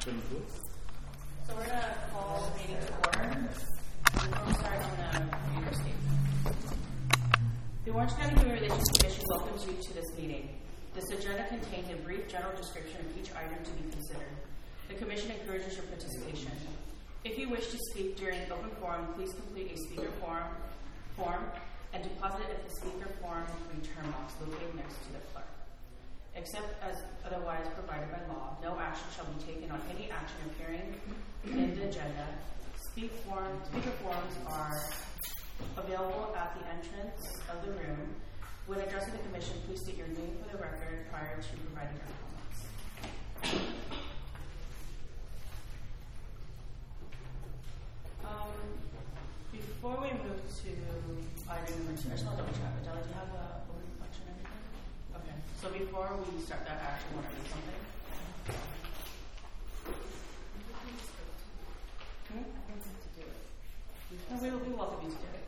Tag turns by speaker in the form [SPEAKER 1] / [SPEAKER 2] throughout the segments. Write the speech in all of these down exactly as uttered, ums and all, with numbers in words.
[SPEAKER 1] So we're going to call the meeting to order. We're going to start on the computer statement. The Orange County Human Relations Commission welcomes you to this meeting. This agenda contains a brief general description of each item to be considered. The Commission encourages your participation. If you wish to speak during open forum, please complete a speaker form, form and deposit it at the speaker form return box located next to the clerk. Except as otherwise provided by law, no action shall be taken on any action appearing in the agenda. Speak form, speaker forms are available at the entrance of the room. When addressing the Commission, please state your name for the record prior to providing your comments. Um, before we move to item number two, I just want to double check. Adela, do you have a open reflection or anything? Okay. So before we start that action, want to do something? Hmm? No, we will be welcome you to do it.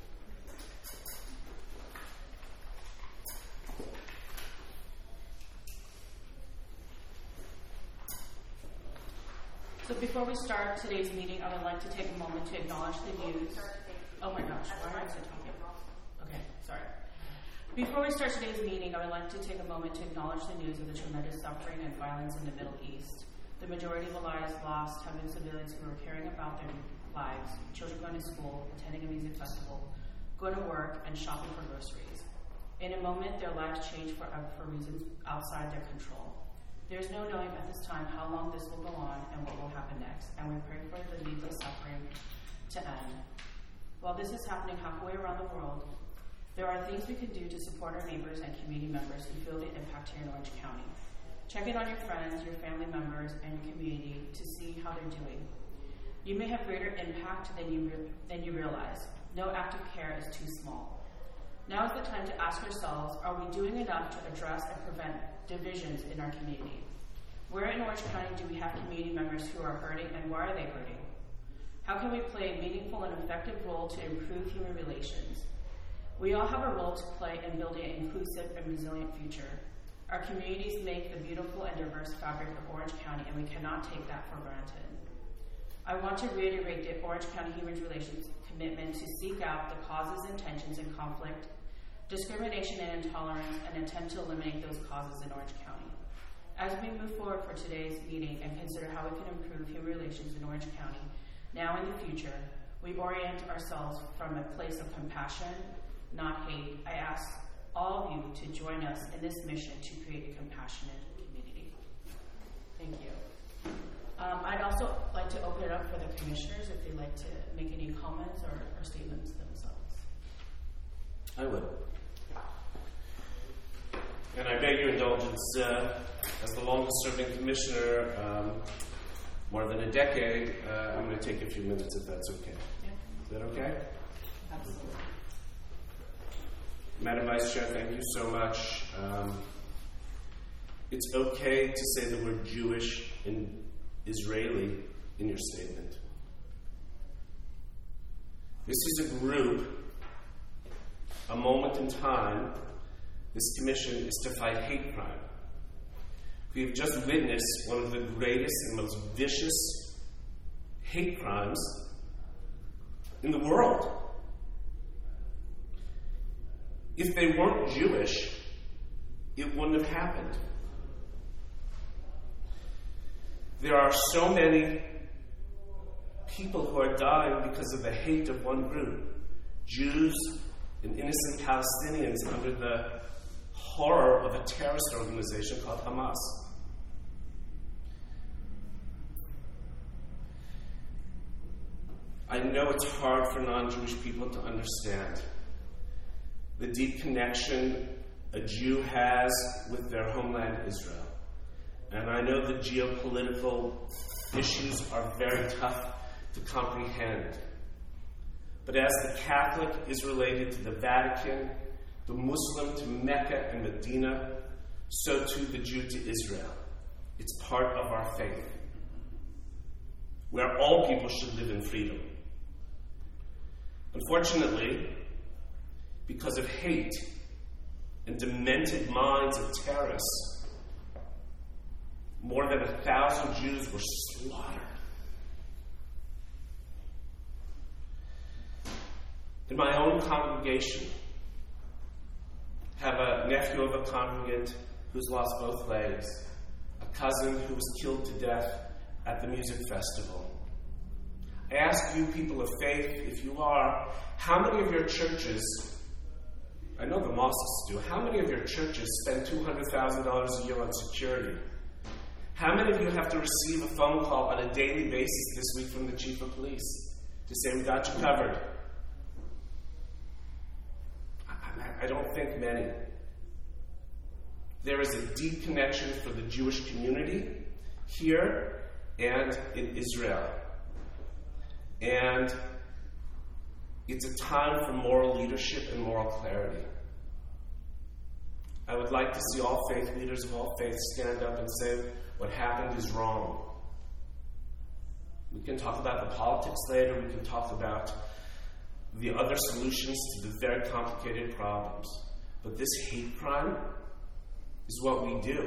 [SPEAKER 1] So before we start today's meeting, I would like to take a moment to acknowledge the views. Oh my gosh, why am I so talking? Okay, sorry. Before we start today's meeting, I would like to take a moment to acknowledge the news of the tremendous suffering and violence in the Middle East. The majority of the lives lost have been civilians who are caring about their lives, children going to school, attending a music festival, going to work, and shopping for groceries. In a moment, their lives change forever for reasons outside their control. There is no knowing at this time how long this will go on and what will happen next, and we pray for the needless suffering to end. While this is happening halfway around the world, there are things we can do to support our neighbors and community members who feel the impact here in Orange County. Check in on your friends, your family members, and your community to see how they're doing. You may have greater impact than you, re- than you realize. No act of care is too small. Now is the time to ask ourselves, are we doing enough to address and prevent divisions in our community? Where in Orange County do we have community members who are hurting, and why are they hurting? How can we play a meaningful and effective role to improve human relations? We all have a role to play in building an inclusive and resilient future. Our communities make the beautiful and diverse fabric of Orange County, and we cannot take that for granted. I want to reiterate the Orange County Human Relations commitment to seek out the causes and tensions in conflict, discrimination and intolerance, and attempt to eliminate those causes in Orange County. As we move forward for today's meeting and consider how we can improve human relations in Orange County, now and in the future, we orient ourselves from a place of compassion, not hate. I ask all of you to join us in this mission to create a compassionate community. Thank you. Um, I'd also like to open it up for the commissioners if they'd like to make any comments or, or statements themselves.
[SPEAKER 2] I would. And I beg your indulgence, uh, as the longest-serving commissioner, um, more than a decade, uh, I'm going to take a few minutes if that's okay.
[SPEAKER 1] Yeah.
[SPEAKER 2] Is that okay?
[SPEAKER 1] Absolutely.
[SPEAKER 2] Madam Vice Chair, thank you so much. Um, it's okay to say the word Jewish and Israeli in your statement. This is a group, a moment in time. This commission is to fight hate crime. We have just witnessed one of the greatest and most vicious hate crimes in the world. If they weren't Jewish, it wouldn't have happened. There are so many people who are dying because of the hate of one group, Jews and innocent Palestinians, under the horror of a terrorist organization called Hamas. I know it's hard for non-Jewish people to understand the deep connection a Jew has with their homeland Israel. And I know the geopolitical issues are very tough to comprehend. But as the Catholic is related to the Vatican, the Muslim to Mecca and Medina, so too the Jew to Israel. It's part of our faith, where all people should live in freedom. Unfortunately, because of hate and demented minds of terrorists, more than a thousand Jews were slaughtered. In my own congregation, have a nephew of a congregant who's lost both legs, a cousin who was killed to death at the music festival. I ask you, people of faith, if you are, how many of your churches, I know the mosques do, how many of your churches spend two hundred thousand dollars a year on security? How many of you have to receive a phone call on a daily basis this week from the chief of police to say, we got you covered? I, I don't think many. There is a deep connection for the Jewish community here and in Israel. And it's a time for moral leadership and moral clarity. I would like to see all faith leaders of all faiths stand up and say, what happened is wrong. We can talk about the politics later. We can talk about the other solutions to the very complicated problems. But this hate crime is what we do.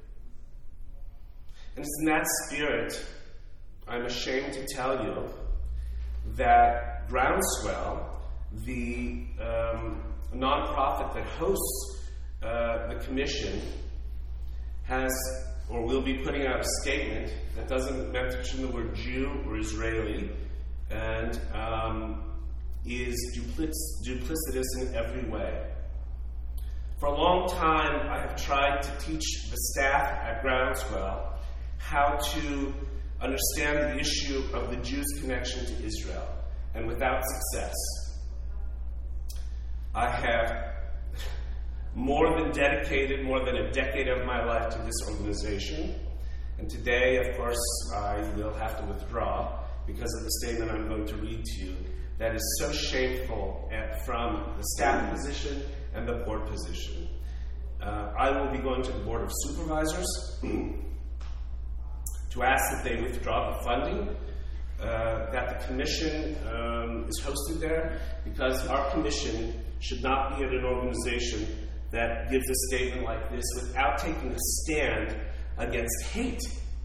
[SPEAKER 2] And it's in that spirit, I'm ashamed to tell you, that Groundswell, the um, nonprofit that hosts uh, the commission, has or will be putting out a statement that doesn't mention the word Jew or Israeli and um, is duplic- duplicitous in every way. For a long time, I have tried to teach the staff at Groundswell how to understand the issue of the Jews' connection to Israel, and without success. I have more than dedicated more than a decade of my life to this organization, and today, of course, I will have to withdraw because of the statement I'm going to read to you that is so shameful at, from the staff position and the board position. Uh, I will be going to the Board of Supervisors to ask that they withdraw the funding uh, that the commission um, is hosted there, because our commission should not be at an organization that gives a statement like this without taking a stand against hate.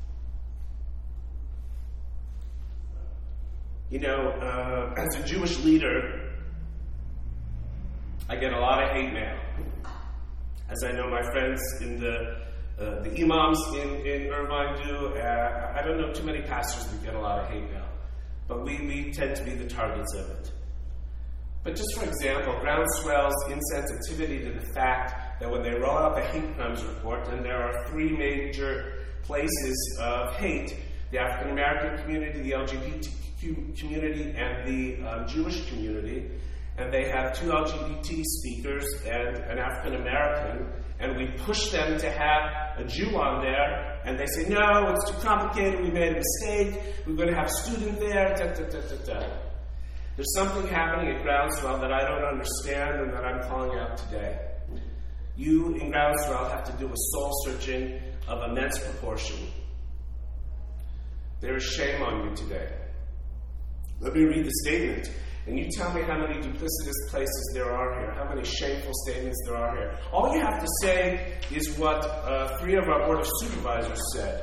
[SPEAKER 2] You know, uh, as a Jewish leader, I get a lot of hate mail. As I know my friends in the Uh, the imams in, in Irvine do. Uh, I don't know too many pastors that get a lot of hate mail, but we, we tend to be the targets of it. But just for example, Groundswell's insensitivity to the fact that when they roll out the hate crimes report, and there are three major places of hate, the African American community, the L G B T Q community, and the um, Jewish community, and they have two L G B T speakers and an African American, and we push them to have a Jew on there, and they say, no, it's too complicated, we made a mistake, we're going to have a student there, da, da, da, da, da. There's something happening at Groundswell that I don't understand and that I'm calling out today. You in Groundswell have to do a soul-searching of immense proportion. There is shame on you today. Let me read the statement. And you tell me how many duplicitous places there are here, how many shameful statements there are here. All you have to say is what uh, three of our Board of Supervisors said.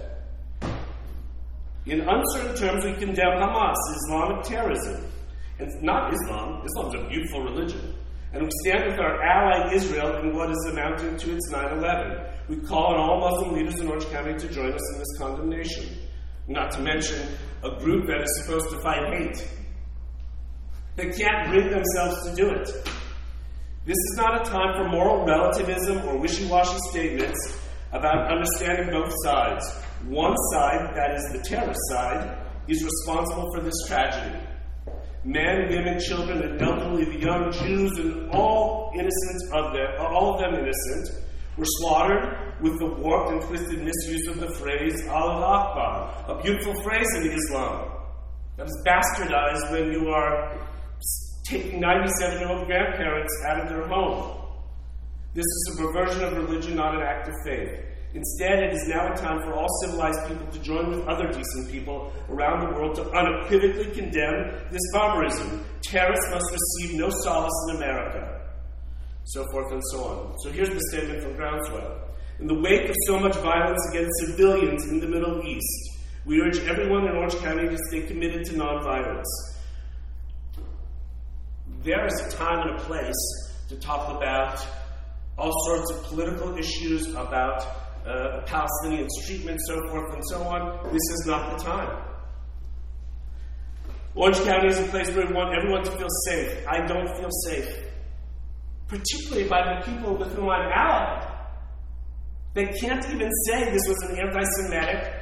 [SPEAKER 2] In uncertain terms, we condemn Hamas, Islamic terrorism. And not Islam. Islam is a beautiful religion. And we stand with our ally Israel in what is amounting to its nine eleven. We call on all Muslim leaders in Orange County to join us in this condemnation. Not to mention a group that is supposed to fight hate. They can't bring themselves to do it. This is not a time for moral relativism or wishy-washy statements about understanding both sides. One side, that is the terrorist side, is responsible for this tragedy. Men, women, children, and elderly, the young Jews, and all innocent of them, all of them innocent, were slaughtered with the warped and twisted misuse of the phrase Allah Akbar, a beautiful phrase in Islam that is bastardized when you are taking ninety-seven-year-old grandparents out of their home. This is a perversion of religion, not an act of faith. Instead, it is now a time for all civilized people to join with other decent people around the world to unequivocally condemn this barbarism. Terrorists must receive no solace in America. So forth and so on. So here's the statement from Groundswell. In the wake of so much violence against civilians in the Middle East, we urge everyone in Orange County to stay committed to nonviolence. There is a time and a place to talk about all sorts of political issues, about uh, the Palestinians' treatment, so forth and so on. This is not the time. Orange County is a place where we want everyone to feel safe. I don't feel safe, particularly by the people with whom I'm allied. They can't even say this was an anti-Semitic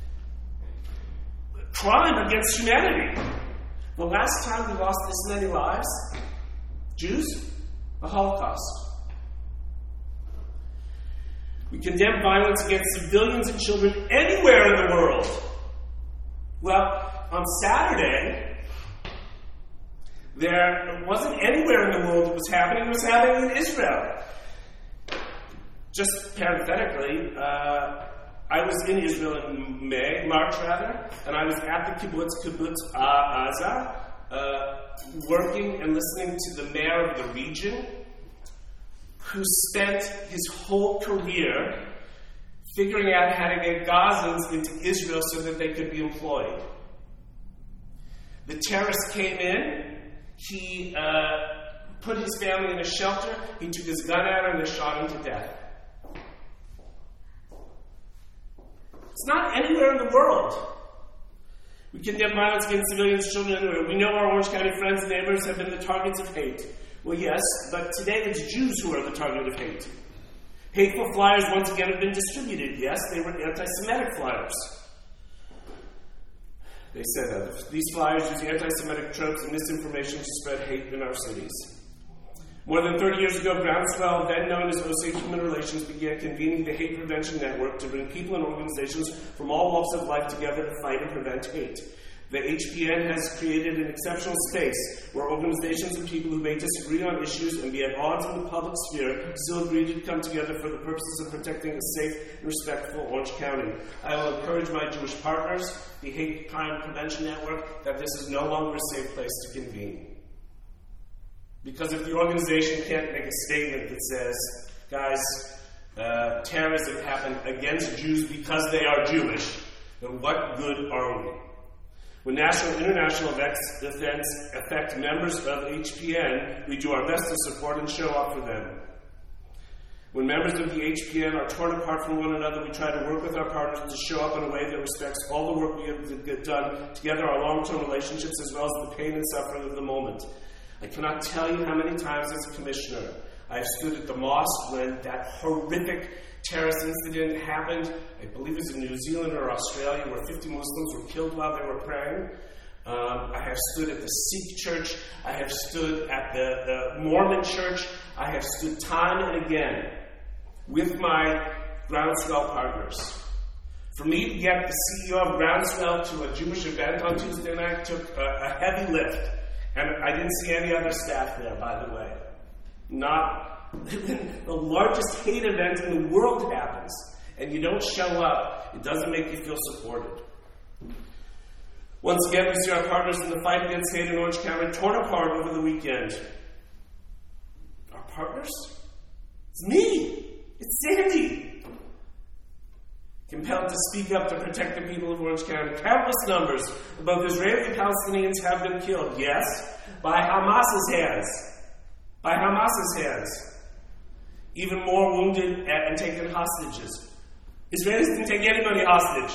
[SPEAKER 2] crime against humanity. The last time we lost this many lives, Jews, the Holocaust. We condemn violence against civilians and children anywhere in the world. Well, on Saturday, there wasn't anywhere in the world it was happening. It was happening in Israel. Just parenthetically, uh, I was in Israel in May, March rather, and I was at the kibbutz, kibbutz Aza, uh, working and listening to the mayor of the region, who spent his whole career figuring out how to get Gazans into Israel so that they could be employed. The terrorist came in, he uh, put his family in a shelter, he took his gun out and they shot him to death. It's not anywhere in the world. We condemn violence against civilians, children, everywhere. We know our Orange County friends and neighbors have been the targets of hate. Well, yes, but today it's Jews who are the target of hate. Hateful flyers once again have been distributed. Yes, they were anti-Semitic flyers. They said that these flyers use anti-Semitic tropes and misinformation to spread hate in our cities. More than thirty years ago, Groundswell, then known as Osage Human Relations, began convening the Hate Prevention Network to bring people and organizations from all walks of life together to fight and prevent hate. The H P N has created an exceptional space where organizations and people who may disagree on issues and be at odds in the public sphere still agree to come together for the purposes of protecting a safe and respectful Orange County. I will encourage my Jewish partners, the Hate Crime Prevention Network, that this is no longer a safe place to convene. Because if the organization can't make a statement that says, guys, uh, terrorism happened against Jews because they are Jewish, then what good are we? When national and international events affect members of H P N, we do our best to support and show up for them. When members of the H P N are torn apart from one another, we try to work with our partners to show up in a way that respects all the work we have done together, our long-term relationships, as well as the pain and suffering of the moment. I cannot tell you how many times as a commissioner I have stood at the mosque when that horrific terrorist incident happened. I believe it was in New Zealand or Australia, where fifty Muslims were killed while they were praying. Um, I have stood at the Sikh church. I have stood at the, the Mormon church. I have stood time and again with my Groundswell partners. For me to get the C E O of Groundswell to a Jewish event on Tuesday night took a, a heavy lift. And I didn't see any other staff there, by the way. Not the largest hate event in the world happens, and you don't show up. It doesn't make you feel supported. Once again, we see our partners in the fight against hate in Orange County torn apart over the weekend. Our partners? It's me. It's Sandy. Compelled to speak up to protect the people of Orange County. Countless numbers of both Israeli and Palestinians have been killed, yes, by Hamas's hands. By Hamas's hands. Even more wounded and taken hostages. Israelis didn't take anybody hostage.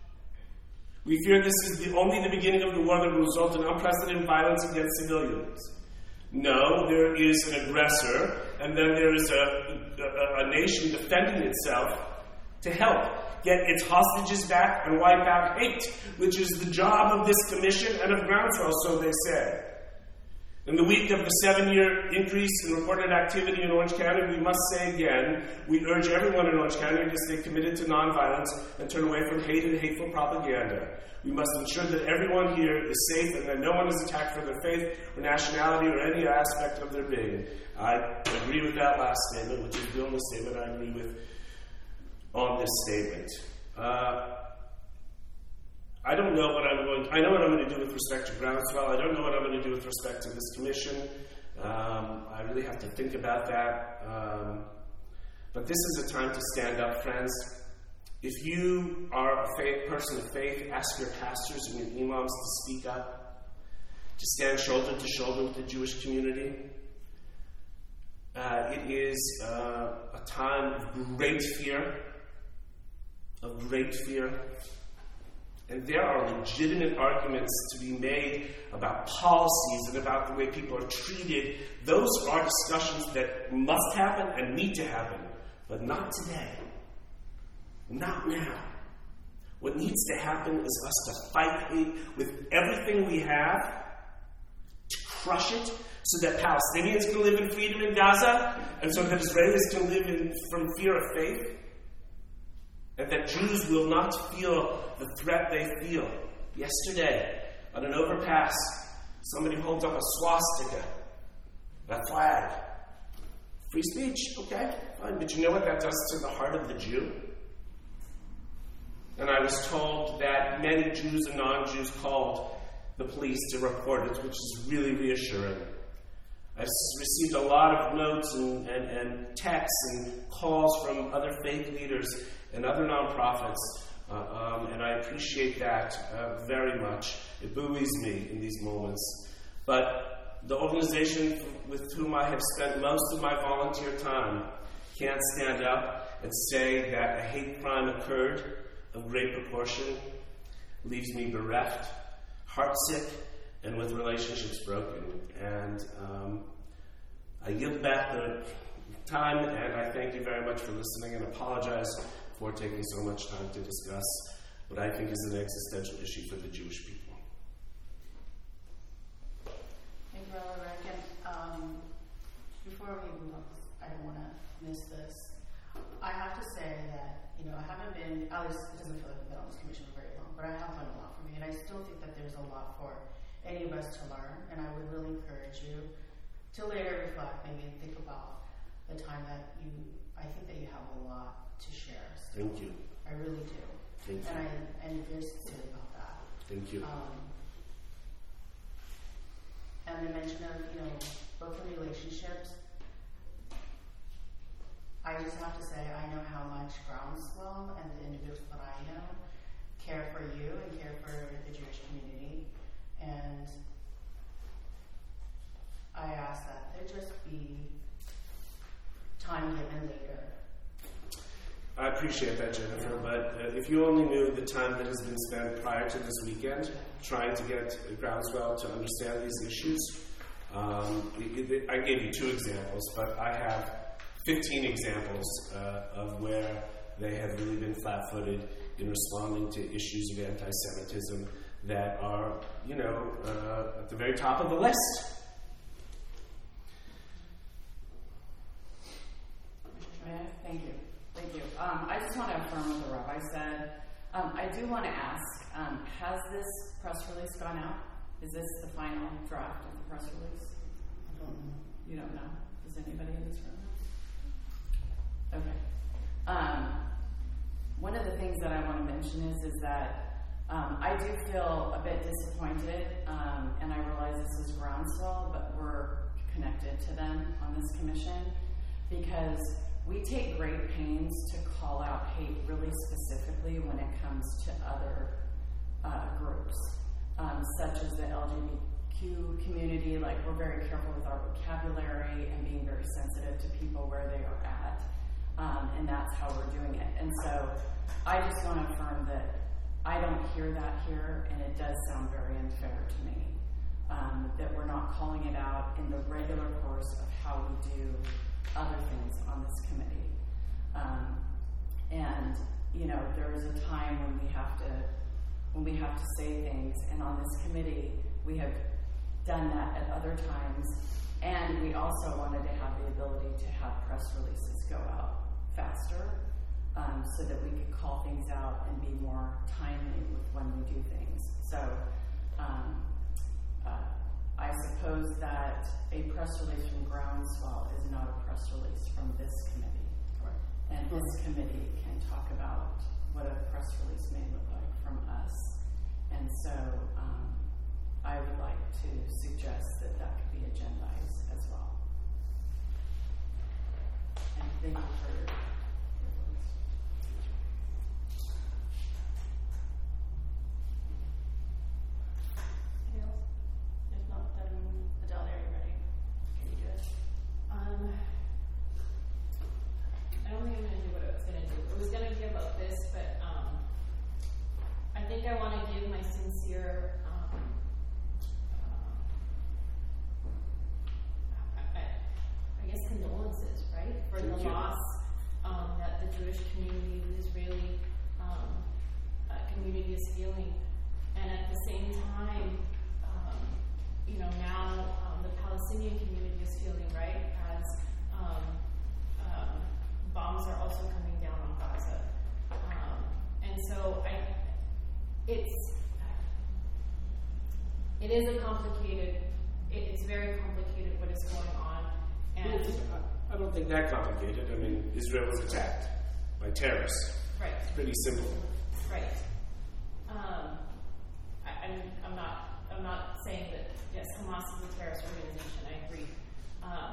[SPEAKER 2] We fear this is the, only the beginning of the war that will result in unprecedented violence against civilians. No, there is an aggressor, and then there is a, a, a nation defending itself to help get its hostages back and wipe out hate, which is the job of this commission and of Groundswell, so they say. In the week of the seven-year increase in reported activity in Orange County, we must say again, we urge everyone in Orange County to stay committed to nonviolence and turn away from hate and hateful propaganda. We must ensure that everyone here is safe and that no one is attacked for their faith or nationality or any aspect of their being. I agree with that last statement, which is the only statement I agree with on this statement. Uh, I don't know what I'm going to, I know what I'm going to do with respect to Groundswell. I don't know what I'm going to do with respect to this commission. Um, I really have to think about that. Um, But this is a time to stand up, friends. If you are a faith, person of faith, ask your pastors and your imams to speak up, to stand shoulder to shoulder with the Jewish community. Uh, it is uh, a time of great fear, of great fear. And there are legitimate arguments to be made about policies and about the way people are treated. Those are discussions that must happen and need to happen, but not today. Not now. What needs to happen is us to fight hate with everything we have, to crush it, so that Palestinians can live in freedom in Gaza, and so that Israelis can live in, from fear of faith, and that Jews will not feel the threat they feel. Yesterday, on an overpass, somebody holds up a swastika, a flag. Free speech, okay, fine. But you know what that does to the heart of the Jew? And I was told that many Jews and non-Jews called the police to report it, which is really reassuring. I've received a lot of notes and, and, and texts and calls from other faith leaders and other nonprofits, uh, um, and I appreciate that uh, very much. It buoys me in these moments. But the organization with whom I have spent most of my volunteer time can't stand up and say that a hate crime occurred of great proportion, leaves me bereft, heartsick, and with relationships broken. And um, I yield back the time, and I thank you very much for listening and apologize for taking so much time to discuss what I think is an existential issue for the Jewish people.
[SPEAKER 1] Thank you, Rabbi Rankin. Um, before we move on, I don't want to miss this. I have to say that, you know, I haven't been, at least it doesn't feel like I've been on this commission for very long, but I have learned a lot from you, and I still think that there's a lot for any of us to learn, and I would really encourage you to later reflect, maybe, and think about the time that you, I think that you have a lot to share still.
[SPEAKER 2] Thank you.
[SPEAKER 1] I really do.
[SPEAKER 2] Thank
[SPEAKER 1] and
[SPEAKER 2] you.
[SPEAKER 1] I, I'm very sincere about that.
[SPEAKER 2] Thank you.
[SPEAKER 1] Um, and the mention of, you know, broken relationships, I just have to say, I know how much Groundswell and the individuals that I know care for you and care for the Jewish community. And I ask that there just be time given later.
[SPEAKER 2] I appreciate that, Jennifer, but uh, if you only knew the time that has been spent prior to this weekend trying to get Groundswell to understand these issues. Um, it, it, I gave you two examples, but I have fifteen examples uh, of where they have really been flat-footed in responding to issues of anti-Semitism that are, you know, uh, at the very top of the list.
[SPEAKER 3] Thank you. Thank you. Um, I just want to affirm what the rabbi said. Um, I do want to ask, um, has this press release gone out? Is this the final draft of the press release?
[SPEAKER 1] I don't know.
[SPEAKER 3] You don't know? Does anybody in this room know? Okay. Um, one of the things that I want to mention is, is that um, I do feel a bit disappointed, um, and I realize this is Groundswell, but we're connected to them on this commission, because we take great pains to call out hate really specifically when it comes to other uh, groups, um, such as the L G B T Q community. Like, we're very careful with our vocabulary and being very sensitive to people where they are at, um, and that's how we're doing it. And so I just want to affirm that I don't hear that here, and it does sound very unfair to me, um, that we're not calling it out in the regular course of how we do other things on this committee. Um, and, you know, there is a time when we have to when we have to say things, and on this committee we have done that at other times, and we also wanted to have the ability to have press releases go out faster, um, so that we could call things out and be more timely with when we do things. So um, uh, I suppose that a press release from Groundswell is not a press release from this committee.
[SPEAKER 1] Right.
[SPEAKER 3] And this committee can talk about what a press release may look like from us. And so um, I would like to suggest that that could be agendized as well. And thank you for your
[SPEAKER 4] sincere um, uh, I, I guess condolences, right, for
[SPEAKER 2] Thank
[SPEAKER 4] the
[SPEAKER 2] you.
[SPEAKER 4] loss um, that the Jewish community, the Israeli um, uh, community is feeling. And at the same time, um, you know, now um, the Palestinian community is feeling, right, as um, um, bombs are also coming down on Gaza. Um, and so I, it's, it is a complicated, it, it's very complicated what is going on. And
[SPEAKER 2] I don't think that complicated. I mean, Israel was attacked by terrorists.
[SPEAKER 4] right,
[SPEAKER 2] It's pretty simple.
[SPEAKER 4] right. Um, I, I'm, I'm not, I'm not saying that, yes, Hamas is a terrorist organization, I agree. Um,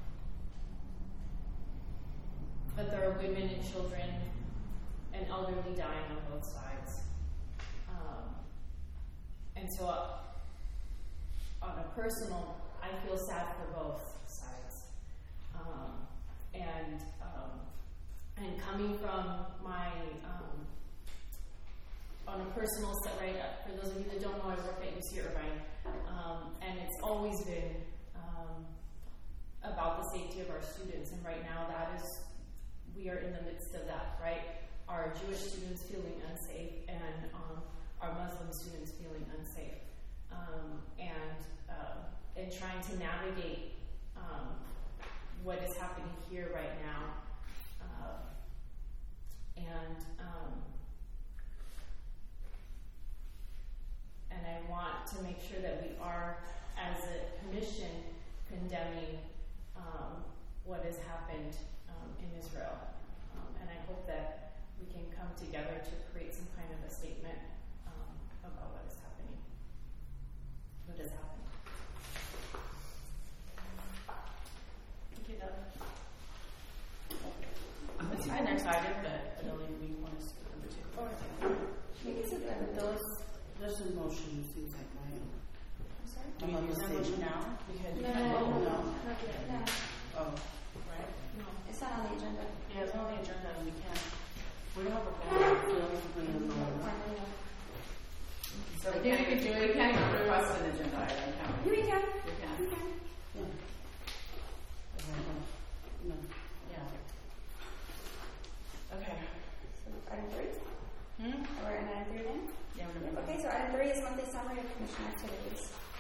[SPEAKER 4] but there are women and children and elderly dying on both sides. Um, and so, uh, on a personal, I feel sad for both sides. Um, and um, and coming from my, um, on a personal set, right, uh, for those of you that don't know, I work at U C Irvine, um, and it's always been um, about the safety of our students, and right now that is, we are in the midst of that, right? Our Jewish students feeling unsafe, and um, our Muslim students feeling unsafe, um, and uh, and trying to navigate um, what is happening here right now, uh, and um, and I want to make sure that we are, as a commission, condemning um, what has happened um, in Israel. Um, and I hope that we can come together to create some kind of a statement um, about what is happening. What has happened. Thank you, Doug.
[SPEAKER 1] It's kind of excited, but I don't think we want to skip number two.
[SPEAKER 5] Those, there's a motion, it seems like, right?
[SPEAKER 4] I'm sorry?
[SPEAKER 1] Do we use that motion now? Because
[SPEAKER 5] No,
[SPEAKER 1] you
[SPEAKER 5] no,
[SPEAKER 1] can't
[SPEAKER 5] no,
[SPEAKER 1] vote,
[SPEAKER 5] no.
[SPEAKER 6] Not yet, no.
[SPEAKER 5] Oh,
[SPEAKER 1] right?
[SPEAKER 4] No.
[SPEAKER 6] It's not on the agenda.
[SPEAKER 1] Yeah, it's on the agenda and we can't. We don't have a
[SPEAKER 5] so
[SPEAKER 1] vote.
[SPEAKER 5] we have to bring it along.
[SPEAKER 3] So we can't even do it, we can't even request an agenda item, can we?
[SPEAKER 6] You can.
[SPEAKER 3] We can.
[SPEAKER 6] You can.
[SPEAKER 5] Yeah. No.
[SPEAKER 1] Yeah. Okay.
[SPEAKER 6] So item three?
[SPEAKER 1] Hmm?
[SPEAKER 6] We're in item three then?
[SPEAKER 1] Yeah, we're gonna.
[SPEAKER 6] Okay, so item three is monthly summary of commission activities.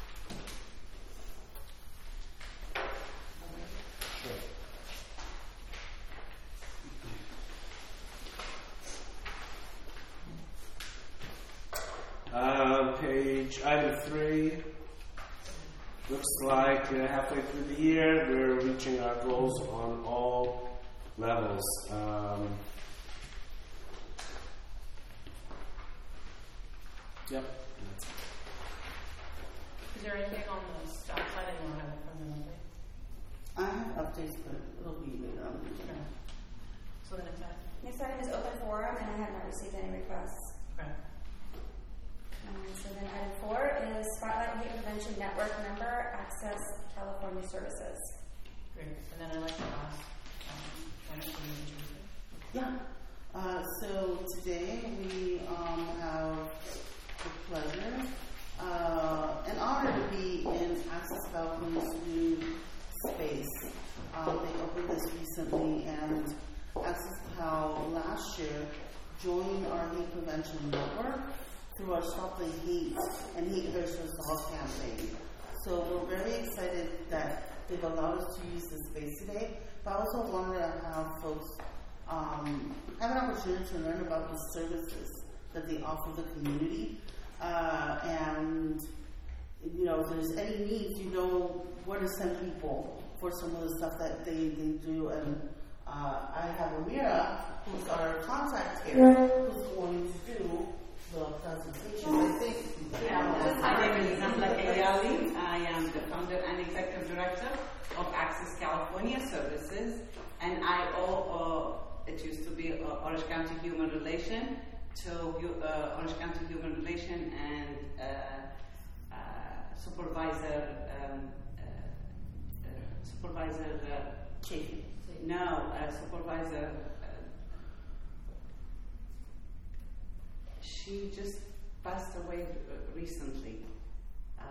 [SPEAKER 2] Uh, page item three. Looks like uh, halfway through the year, we're reaching our goals on all levels. Um, yep.
[SPEAKER 1] Is there anything on the staff side that you want to have from the monthly?
[SPEAKER 5] I have updates, but it'll be later on.
[SPEAKER 1] Okay. So the next item?
[SPEAKER 6] Next item is open forum, and I have not received any requests.
[SPEAKER 1] Okay.
[SPEAKER 6] Um, so then item four is Spotlight Hate Prevention Network member Access California Services.
[SPEAKER 1] Great. And then I'd like to ask, um, Janet, can you introduce it?
[SPEAKER 5] Yeah. Uh, so today we um, have the pleasure, uh, an honor to be in Access California's new space. Um, they opened this recently, and Access Cal last year joined our hate prevention network through our Stop the Hate and Hate Versus All campaign. So we're very excited that they've allowed us to use this space today, but I also wanted to have folks um, have an opportunity to learn about the services that they offer the community. Uh, and, you know, if there's any needs, you know where to send people for some of the stuff that they, they do. And uh, I have Amira, who's our contact here, who's going to do the presentation. I think.
[SPEAKER 7] Yeah, my name is Zahla Kayali. I am the founder and executive director of Access California Services, and I owe, uh, it used to be uh, Orange County Human Relation to uh, Orange County Human Relation and uh, uh, supervisor, um, uh, uh, supervisor, uh,
[SPEAKER 5] Chief.
[SPEAKER 7] no, uh, supervisor. She just passed away uh, recently. Uh,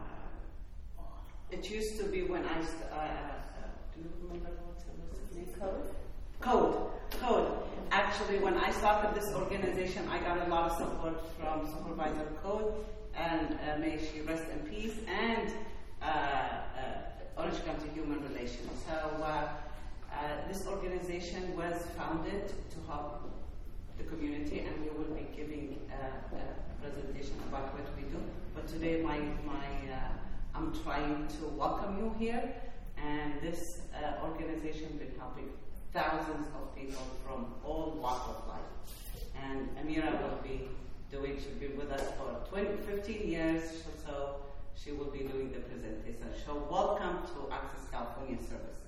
[SPEAKER 7] it used to be when I, st- uh, uh, do you remember what's the name?
[SPEAKER 3] Code?
[SPEAKER 7] Code. Code. Actually, when I started this organization, I got a lot of support from Supervisor Code, and uh, may she rest in peace, and uh, uh, Orange County Human Relations. So uh, uh, this organization was founded to help the community, and we will be giving uh, a presentation about what we do. But today, my my uh, I'm trying to welcome you here, and this uh, organization been helping thousands of people from all walks of life. And Amira will be doing, she'll be with us for twenty, fifteen years, so she will be doing the presentation. So welcome to Access California Services.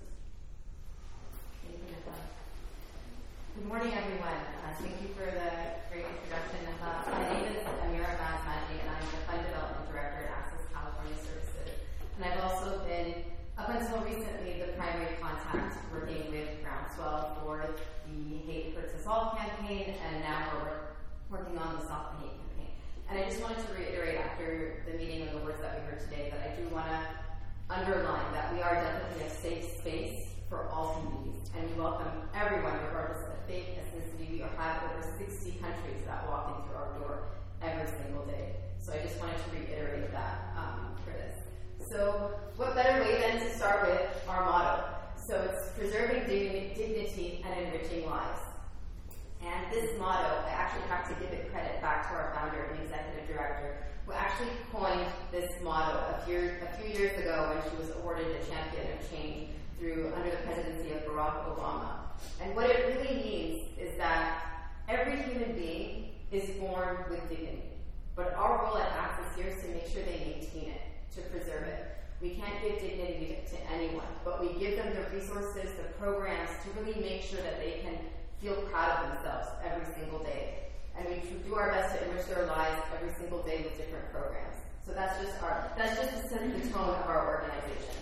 [SPEAKER 8] Good morning, everyone. Uh, thank you for the great introduction. Uh, my name is Amira Basmati, and I'm the Fund Development Director at Access California Services. And I've also been, up until recently, the primary contact working with Groundswell for the Hate Hurts Us All campaign, and now we're working on the Stop the Hate campaign. And I just wanted to reiterate after the meeting and the words that we heard today that I do want to underline that we are definitely a safe space for all communities, and we welcome everyone, regardless of faith, ethnicity. We have over sixty countries that walk in through our door every single day. So I just wanted to reiterate that um, for this. So what better way than to start with our motto? So it's preserving dignity and enriching lives. And this motto, I actually have to give it credit back to our founder and executive director, who actually coined this motto a few, a few years ago when she was awarded the Champion of Change through under the presidency of Barack Obama. And what it really means is that every human being is born with dignity. But our role at Access here is to make sure they maintain it, to preserve it. We can't give dignity to, to anyone, but we give them the resources, the programs to really make sure that they can feel proud of themselves every single day. And we do our best to enrich their lives every single day with different programs. So that's just our that's just to set the tone of our organization.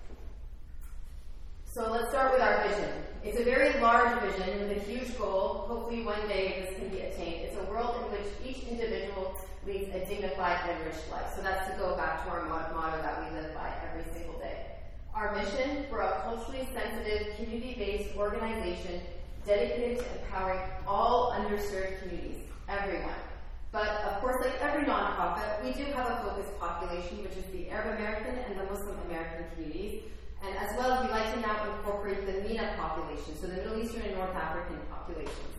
[SPEAKER 8] So let's start with our vision. It's a very large vision with a huge goal. Hopefully one day this can be attained. It's a world in which each individual leads a dignified and enriched life. So that's to go back to our motto that we live by every single day. Our mission, for a culturally sensitive, community-based organization dedicated to empowering all underserved communities, everyone. But of course, like every nonprofit, we do have a focused population, which is the Arab American and the Muslim American communities. And as well as we like to now incorporate the MENA population, so the Middle Eastern and North African populations.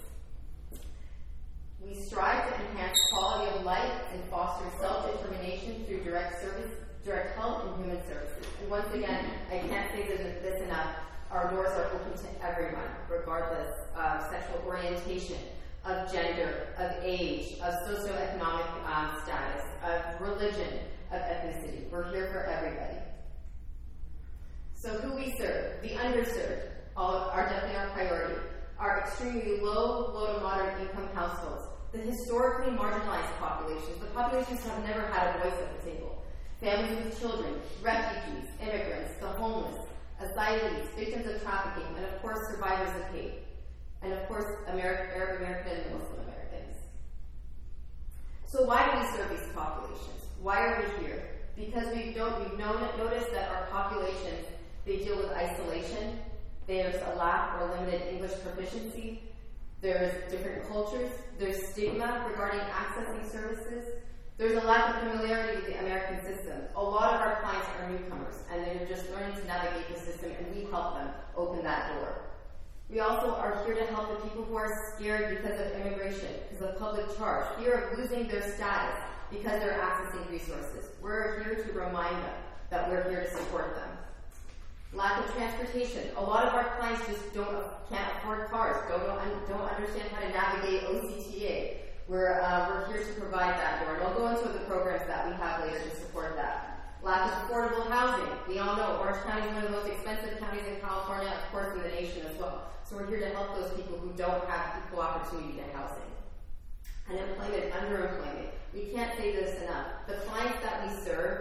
[SPEAKER 8] We strive to enhance quality of life and foster self-determination through direct service, direct health and human services. And once again, I can't say this, this enough, our doors are open to everyone, regardless of sexual orientation, of gender, of age, of socioeconomic um, status, of religion, of ethnicity. We're here for everybody. So who we serve, the underserved, all are definitely our priority. Our extremely low, low to moderate income households, the historically marginalized populations, the populations who have never had a voice at the table, families with children, refugees, immigrants, the homeless, asylees, victims of trafficking, and of course survivors of hate, and of course American, Arab American and Muslim Americans. So why do we serve these populations? Why are we here? Because we've, don't, we've known, noticed that our populations, they deal with isolation, there's a lack or limited English proficiency, there's different cultures, there's stigma regarding accessing services, there's a lack of familiarity with the American system. A lot of our clients are newcomers, and they're just learning to navigate the system, and we help them open that door. We also are here to help the people who are scared because of immigration, because of public charge, fear of losing their status because they're accessing resources. We're here to remind them that we're here to support them. Lack of transportation. A lot of our clients just don't can't afford cars, don't don't understand how to navigate O C T A. We're uh, we're here to provide that door, and I'll go into the programs that we have later to support that. Lack of affordable housing. We all know Orange County is one of the most expensive counties in California, of course, in the nation as well. So we're here to help those people who don't have equal opportunity to housing. Unemployment, underemployment. We can't say this enough. The clients that we serve,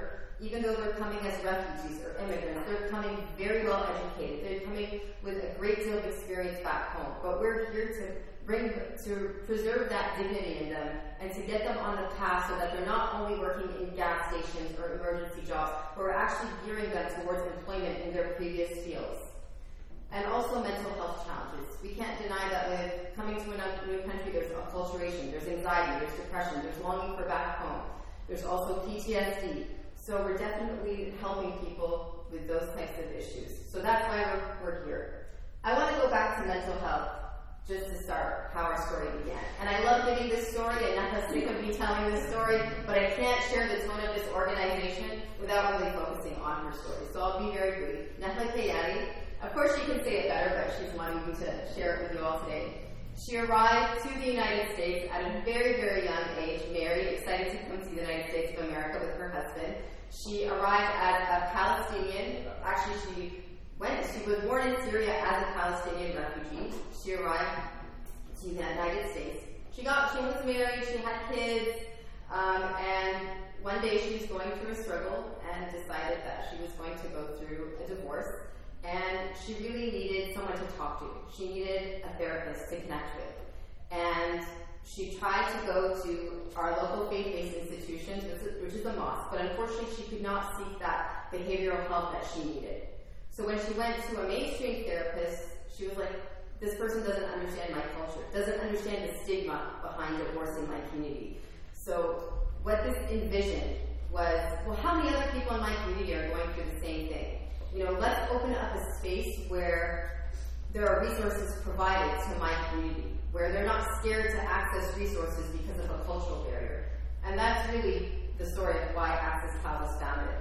[SPEAKER 8] even though they're coming as refugees or immigrants, they're coming very well educated. They're coming with a great deal of experience back home. But we're here to bring, to preserve that dignity in them and to get them on the path so that they're not only working in gas stations or emergency jobs, but we're actually gearing them towards employment in their previous fields. And also mental health challenges. We can't deny that with coming to a new country, there's acculturation, there's anxiety, there's depression, there's longing for back home. There's also P T S D. So we're definitely helping people with those types of issues. So that's why we're, we're here. I want to go back to mental health just to start how our story began. And I love giving this story, and Netha's sick of me telling this story, but I can't share the tone of this organization without really focusing on her story. So I'll be very brief. Netha Kayati, of course she can say it better, but she's wanting me to share it with you all today. She arrived to the United States at a very, very young age, married, excited to come to the United States of America with her husband. She arrived as a Palestinian. Actually, she went, she was born in Syria as a Palestinian refugee. She arrived to the United States. She got, she was married, she had kids, um, and one day she was going through a struggle and decided that she was going to go through a divorce. And she really needed someone to talk to. She needed a therapist to connect with. And she tried to go to our local faith-based institutions, which is a mosque, but unfortunately she could not seek that behavioral help that she needed. So when she went to a mainstream therapist, she was like, this person doesn't understand my culture, doesn't understand the stigma behind divorce in my community. So what this envisioned was, well, how many other people in my community are going through the same thing? You know, let's open up a space where there are resources provided to my community, where they're not scared to access resources because of a cultural barrier. And that's really the story of why Access Cal was founded.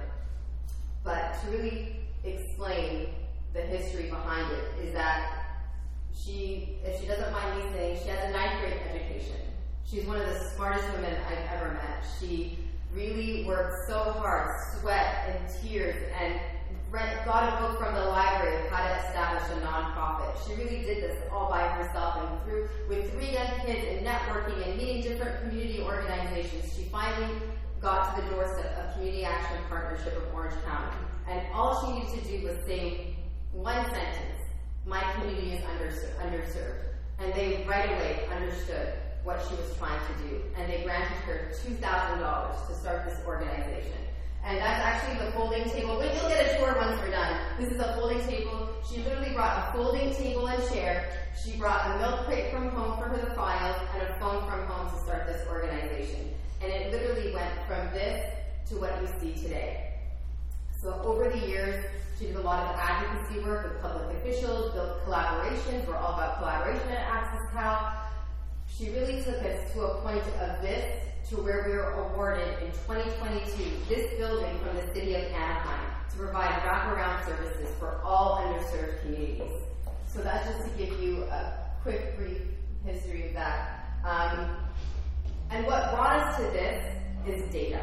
[SPEAKER 8] But to really explain the history behind it is that she, if she doesn't mind me saying, she has a ninth grade education. She's one of the smartest women I've ever met. She really worked so hard, sweat and tears, and got a book from the library of how to establish a nonprofit. She really did this all by herself, and through with three young kids and networking and meeting different community organizations, she finally got to the doorstep of Community Action Partnership of Orange County. And all she needed to do was say one sentence, my community is underser- underserved. And they right away understood what she was trying to do. And they granted her two thousand dollars to start this organization. And that's actually the folding table. But you'll get a tour once we're done. This is a folding table. She literally brought a folding table and chair. She brought a milk crate from home for her the files and a phone from home to start this organization. And it literally went from this to what you see today. So over the years, she did a lot of advocacy work with public officials, built collaborations. We're all about collaboration at Access Cal. She really took us to a point of this to where we were awarded in twenty twenty-two this building from the city of Anaheim to provide wraparound services for all underserved communities. So that's just to give you a quick, brief history of that. Um, and what brought us to this is data.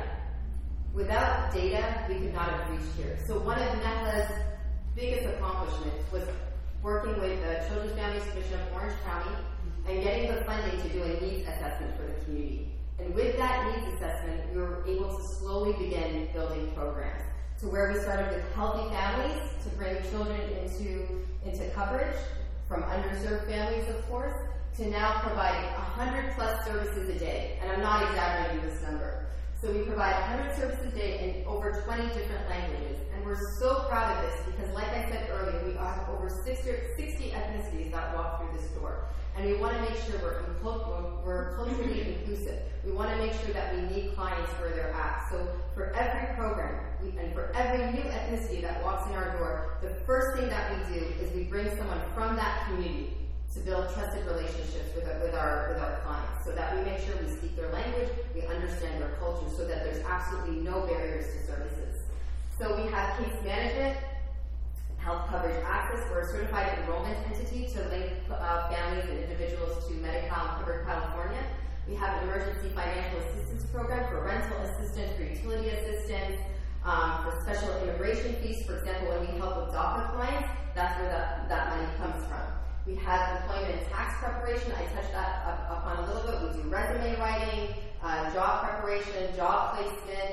[SPEAKER 8] Without data, we could not have reached here. So one of Netha's biggest accomplishments was working with the Children's Families Commission of Orange County and getting the funding to do a needs assessment for the community. And with that needs assessment, we were able to slowly begin building programs to where we started with healthy families to bring children into, into coverage from underserved families, of course, to now providing one hundred plus services a day. And I'm not exaggerating this number. So we provide one hundred services a day in over twenty different languages. And we're so proud of this because, like I said earlier, we have over sixty ethnicities that walk through this door. And we want to make sure we're, inclu- we're culturally inclusive. We want to make sure that we meet clients where they're at. So for every program we, and for every new ethnicity that walks in our door, the first thing that we do is we bring someone from that community to build trusted relationships with, with, our, with our clients so that we make sure we speak their language, we understand their culture, so that there's absolutely no barriers to services. So we have case management, health coverage access. We're a certified enrollment entity to link uh, families and individuals to Medi-Cal and Covered California. We have an emergency financial assistance program for rental assistance, for utility assistance, um, for special immigration fees. For example, when we help with DACA clients, that's where that, that money comes from. We have employment and tax preparation. I touched that up, upon a little bit. We do resume writing, uh, job preparation, job placement.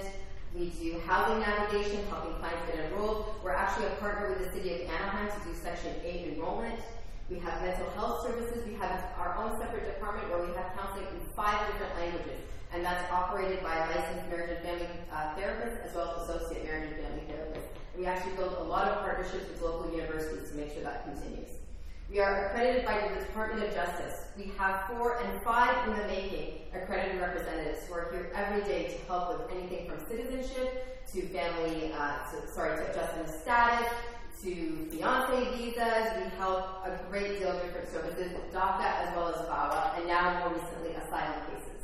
[SPEAKER 8] We do housing navigation, helping clients get enrolled. We're actually a partner with the City of Anaheim to do Section eight enrollment. We have mental health services. We have our own separate department where we have counseling in five different languages, and that's operated by licensed marriage and family uh, therapists as well as associate marriage and family therapists. And we actually build a lot of partnerships with local universities to make sure that continues. We are accredited by the Department of Justice. We have four and five in the making accredited representatives who are here every day to help with anything from citizenship to family, uh, to, sorry, to adjustment of status, to fiancé visas. We help a great deal of different services, DACA as well as VAWA, and now more recently asylum cases.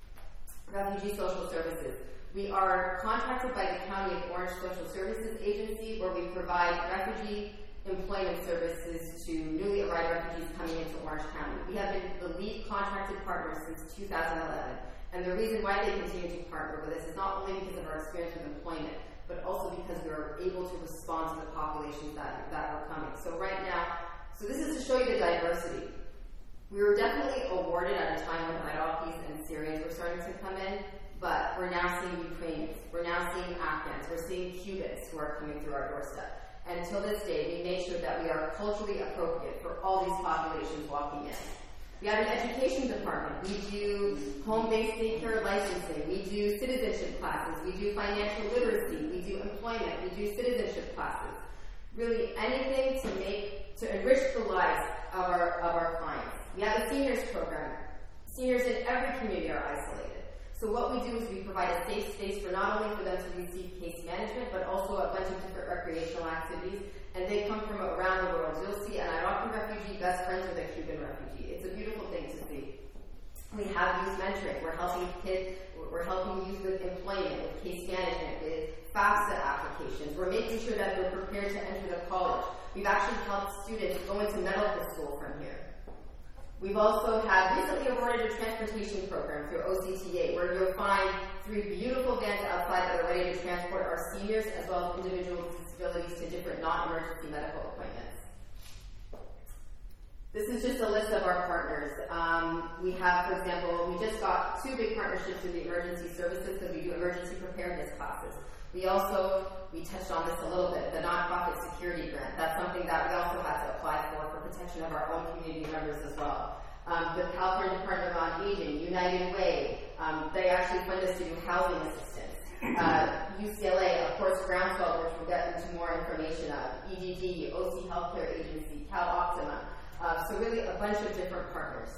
[SPEAKER 8] Refugee Social Services. We are contracted by the County of Orange Social Services Agency, where we provide refugee employment services to newly arrived refugees coming into Orange County. We have been the lead contracted partner since two thousand eleven, and the reason why they continue to partner with us is not only because of our experience with employment, but also because we are able to respond to the populations that, that are coming. So right now, so this is to show you the diversity. We were definitely awarded at a time when Iraqis and Syrians were starting to come in, but we're now seeing Ukrainians, we're now seeing Afghans, we're seeing Cubans who are coming through our doorstep. And until this day, we make sure that we are culturally appropriate for all these populations walking in. We have an education department. We do home-based daycare licensing. We do citizenship classes. We do financial literacy. We do employment. We do citizenship classes. Really anything to make, to enrich the lives of our, of our clients. We have a seniors program. Seniors in every community are isolated. So what we do is we provide a safe space for not only for them to receive case management, but also a bunch of different recreational activities. And they come from around the world. You'll see an Iraqi refugee best friends with a Cuban refugee. It's a beautiful thing to see. We have youth mentoring. We're helping kids, we're helping youth with employment, with case management, with FAFSA applications. We're making sure that they're prepared to enter the college. We've actually helped students go into medical school from here. We've also had recently awarded a transportation program through O C T A, where you'll find three beautiful vans outside that are ready to transport our seniors as well as individuals with disabilities to different non-emergency medical appointments. This is just a list of our partners. Um, we have, for example, we just got two big partnerships with the emergency services because we do emergency preparedness classes. We also, we touched on this a little bit, the nonprofit security grant. That's something that we also had to apply for for protection of our own community members as well. Um, the California Department on Aging, United Way, um, they actually fund us to do housing assistance. Uh, U C L A, of course, Groundswell, which we'll get into more information of, E D D, O C Healthcare Agency, Cal Optima. Uh, so really a bunch of different partners.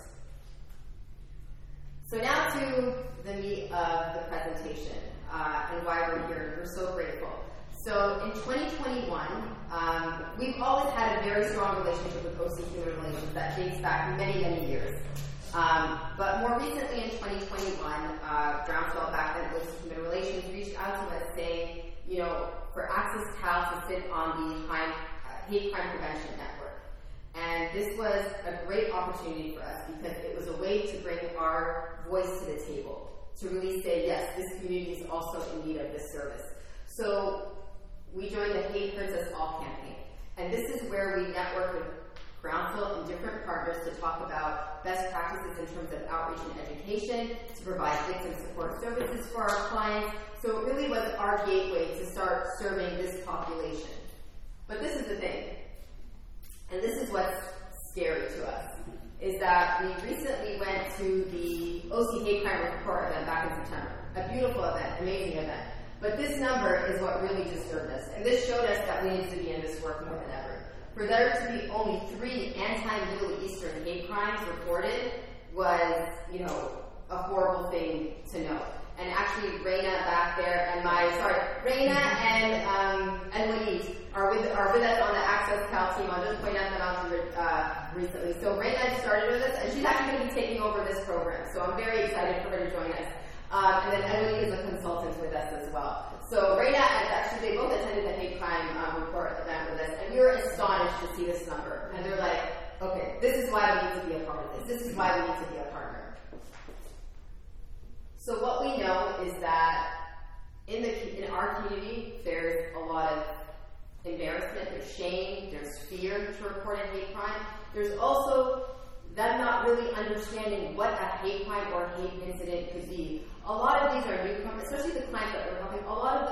[SPEAKER 8] So now to the meat of the presentation uh, and why we're here. We're so grateful. So in twenty twenty-one, um, we've always had a very strong relationship with O C Human Relations that dates back many, many years. Um, but more recently in twenty twenty-one, uh, Groundswell back then O C Human Relations reached out to us saying, you know, for Access Cal to sit on the high, uh, Hate Crime Prevention Network. And this was a great opportunity for us because it was a way to bring our voice to the table, to really say, yes, this community is also in need of this service. So we joined the Hate Hurts Us All campaign. And this is where we network with Groundswell and different partners to talk about best practices in terms of outreach and education, to provide victim support services for our clients. So it really was our gateway to start serving this population. But this is the thing. And this is what's scary to us, is that we recently went to the O C Hate Crime Report event back in September. A beautiful event, amazing event. But this number is what really disturbed us. And this showed us that we need to be in this work more than ever. For there to be only three anti-Middle Eastern hate crimes reported was, you know, a horrible thing to know. And actually, Reina back there and my, sorry, Reina and um, and Louise are with are with us on the Access Cal team. I'll just point out them out to, uh, recently. So Reina started with us, and she's actually going to be taking over this program. So I'm very excited for her to join us. Um, and then Emily is a consultant with us as well. So Reina and actually they both attended the hate crime um, report event with us, and we were astonished to see this number. And they're like, okay, this is why we need to be a part of this. This is why we need to be a partner. So what we know is that in the in our community, there's a lot of embarrassment, there's shame, there's fear to report a hate crime. There's also them not really understanding what a hate crime or a hate incident could be. A lot of these are newcomers, especially the clients that we're helping, a lot of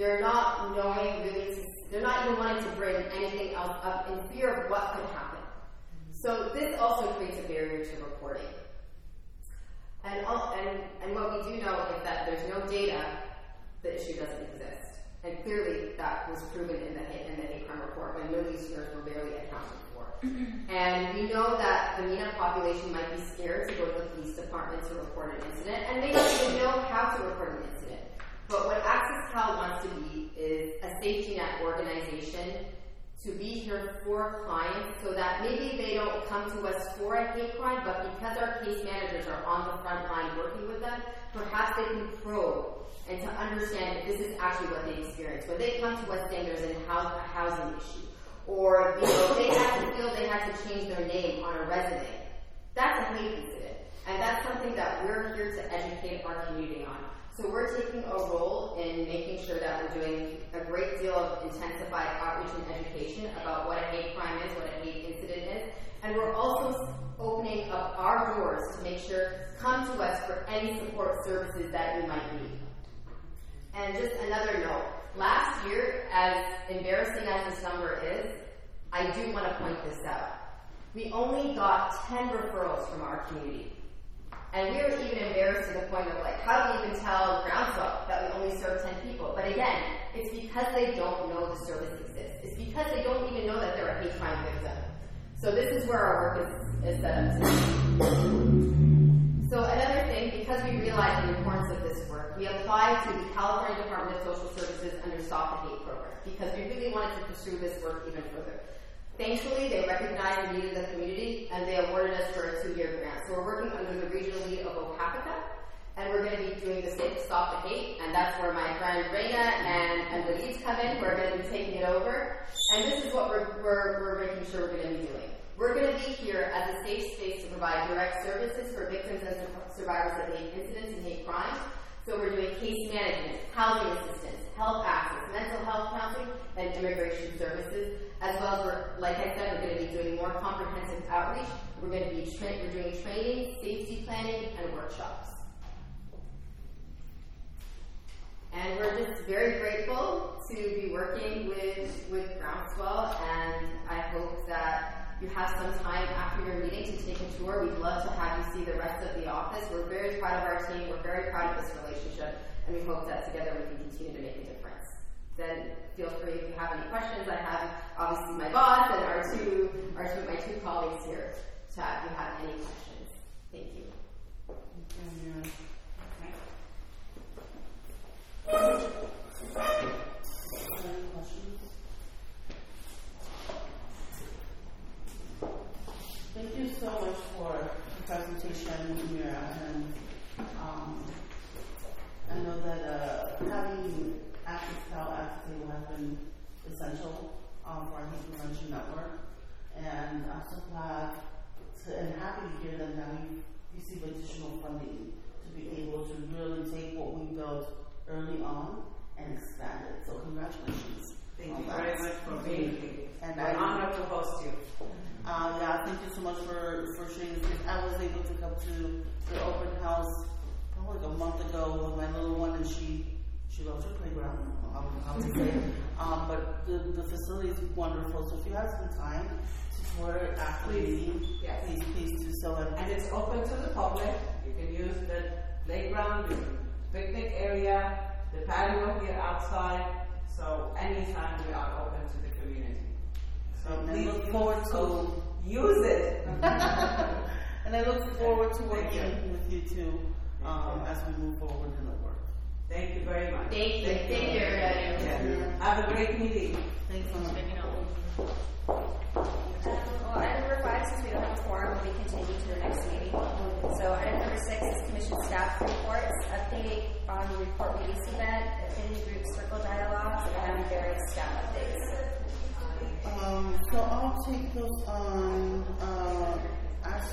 [SPEAKER 8] they're not knowing really, to, they're not even wanting to bring anything else up in fear of what could happen. So this also creates a barrier to reporting. And, all, and, and what we do know is that there's no data, the issue doesn't exist. And clearly that was proven in the, in the hate crime report when Middle Easterners were barely accounted for. And we know that the MENA population might be scared to go to the police department to report an incident, and they don't even know how to report an incident. But what Access Cal wants to be is a safety net organization to be here for clients so that maybe they don't come to us for a hate crime, but because our case managers are on the front line working with them, perhaps they can probe and to understand if this is actually what they experience. When they come to us saying there's a housing issue, or you know, they had to feel they had to change their name on a resume, that's a hate incident. And that's something that we're here to educate our community on. So we're taking a role in making sure that we're doing a great deal of intensified outreach and education about what a hate crime is, what a hate incident is. And we're also opening up our doors to make sure, come to us for any support services that you might need. And just another note, last year, as embarrassing as this number is, I do want to point this out. We only got ten referrals from our community. And we were even embarrassed to the point of like, how do we even tell Groundswell that we only serve ten people? But again, it's because they don't know the service exists. It's because they don't even know that they're a hate crime victim. So this is where our work is, is set up to. So another thing, because we realize the importance of this work, we applied to the California Department of Social Services under Stop the Hate program because we really wanted to pursue this work even further. Thankfully, they recognized the need of the community, and they awarded us for a two-year grant. So we're working under the regional lead of Opapika, and we're going to be doing the same Stop the Hate, and that's where my friend Reina and, and the leads come in. We're going to be taking it over, and this is what we're, we're, we're making sure we're going to be doing. We're going to be here as a safe space to provide direct services for victims and survivors of hate incidents and hate crimes. So we're doing case management, housing assistance, health access, mental health counseling, and immigration services. As well as, we're, like I said, we're going to be doing more comprehensive outreach. We're going to be tra- we're doing training, safety planning, and workshops. And we're just very grateful to be working with, with Groundswell, and I hope that you have some time after your meeting to take a tour. We'd love to have you see the rest of the office. We're very proud of our team. We're very proud of this relationship, and we hope that together we can continue to make a difference. Then feel free if you have any questions. I have obviously my boss and our two, our two, my two colleagues here to have if you have any questions. Thank you.
[SPEAKER 5] Any questions? Thank you so much for the presentation, Mira. And um, I know that uh, having Access Cal at the table has been essential um, for our hate prevention network. And I'm so glad to, and happy to hear that now you receive additional funding to be able to really take what we built early on and expand it. So congratulations.
[SPEAKER 7] Thank you very much for being here.
[SPEAKER 5] And
[SPEAKER 7] I'm
[SPEAKER 5] I,
[SPEAKER 7] honored to host you.
[SPEAKER 5] Um, yeah, thank you so much for, for sharing this. I was able to come to the open house probably like a month ago with my little one, and she she loves her playground. I don't know how to say it. Um, but the, the facility is wonderful. So if you have some time to tour it after the meeting,
[SPEAKER 7] yes.
[SPEAKER 5] please, please do so. And,
[SPEAKER 7] And it's open to the public. You can use the playground, the picnic area, the patio here outside. So anytime we are open to the community. So
[SPEAKER 5] and I
[SPEAKER 7] please
[SPEAKER 5] look forward to
[SPEAKER 7] use it.
[SPEAKER 5] and I look forward to working
[SPEAKER 7] Thank you.
[SPEAKER 5] with you too um, as we move forward in the work.
[SPEAKER 7] Thank you very much.
[SPEAKER 8] Thank you. Thank you, everybody.
[SPEAKER 7] Yeah. Have a great meeting.
[SPEAKER 5] Thanks so much.
[SPEAKER 6] Well, item number five, since we don't have a quorum, will be continued to the next meeting. So item number six is commission staff reports, update on the report release event, affinity group circle dialogues, and various staff updates.
[SPEAKER 5] Um, so I'll take those on uh, as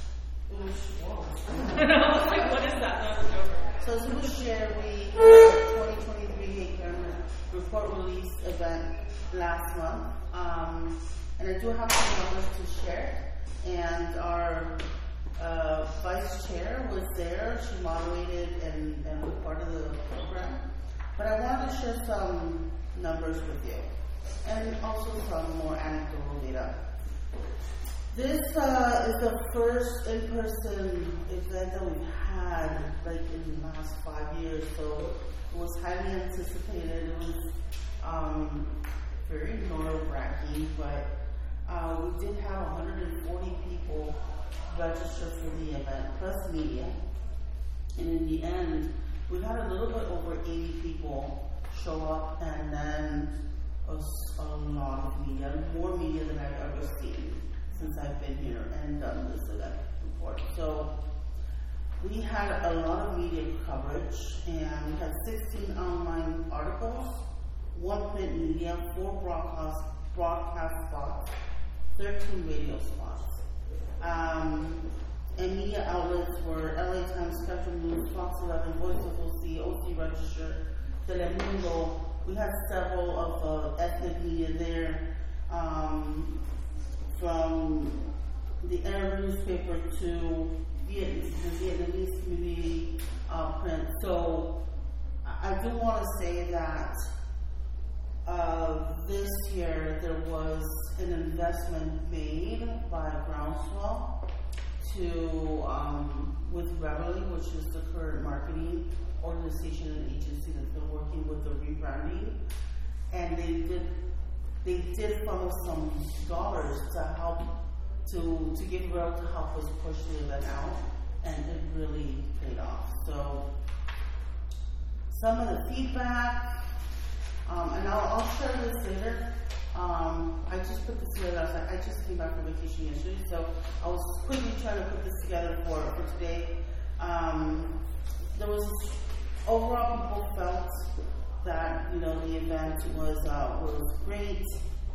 [SPEAKER 1] Like, what is that? That was over.
[SPEAKER 5] So as we share, we had a twenty twenty-three hate crime report release event last month. Um, and I do have some numbers to share. And our uh, vice chair was there. She moderated and, and was part of the program. But I wanted to share some numbers with you, and also some more anecdotal data. This uh, is the first in-person event that we've had, like, in the last five years, so it was highly anticipated. It was um, very nerve-wracking, but uh, we did have one hundred forty people register for the event, plus media. And in the end, we had a little bit over eighty people show up, and then a, a lot of media, more media than I've ever seen since I've been here and done this event before. So we had a lot of media coverage, and we had sixteen online articles, one print media, four broadcast, broadcast spots, thirteen radio spots. Um, and media outlets were L A Times, Spectrum News, Fox eleven, Voice of O C, O C Register, Telemundo. We had several of the ethnic media there, um, from the Arab newspaper to Viet- the Vietnamese community uh, print. So I do want to say that uh, this year there was an investment made by Groundswell to um, with Reveille, which is the current marketing organization and agency that's been working with the rebranding, and they did they did funnel some dollars to help to to give Reveille to help us push the event out, and it really paid off. So some of the feedback, um, and I'll, I'll share this later. Um, I just put this together last night. I just came back from vacation yesterday, so I was quickly trying to put this together for, for today. Um, there was overall people felt that, you know, the event was uh, was great.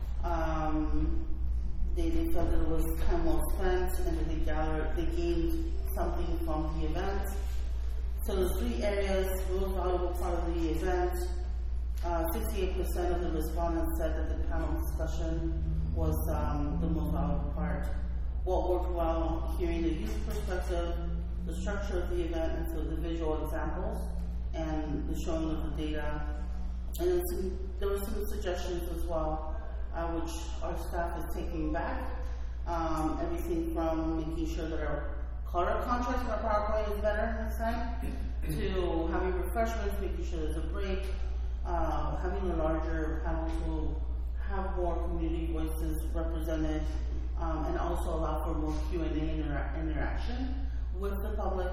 [SPEAKER 5] Um, they, they felt that it was time well spent, and that they gathered, they gained something from the event. So there's three areas, the most valuable part of the event. Uh, sixty-eight percent of the respondents said that the panel discussion was um, the most valuable part. What worked well, hearing the youth perspective, the structure of the event, and so the visual examples, and the showing of the data. And then some, there were some suggestions as well, uh, which our staff is taking back. Um, everything from making sure that our color contrast in our PowerPoint is better next time, to having refreshments, making sure there's a break, Uh, having a larger panel to have more community voices represented, um, and also allow for more Q and A intera- interaction with the public.